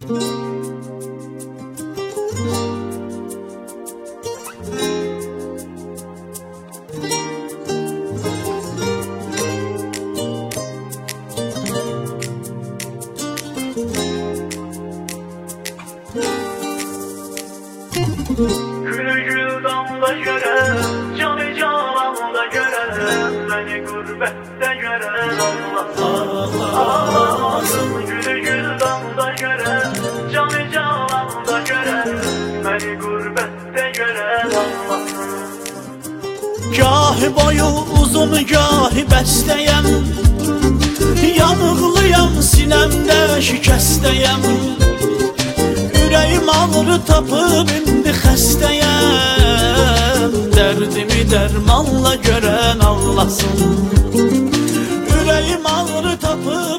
Gülü gül damda gören, canı cananda gören, beni gurbette gören ağlasın. Gülü gül damda gören, canı cananda gören, beni gurbette gören ağlasın. Gahi boyu uzun, gahi bəstəyəm, yanıqlıyam, sinəmdə şikəstəyəm. Ürəyim ağrı tapıb indi xəstəyəm, dərdimi dərmanla görən ağlasın. Ürəyim ağrı tapıb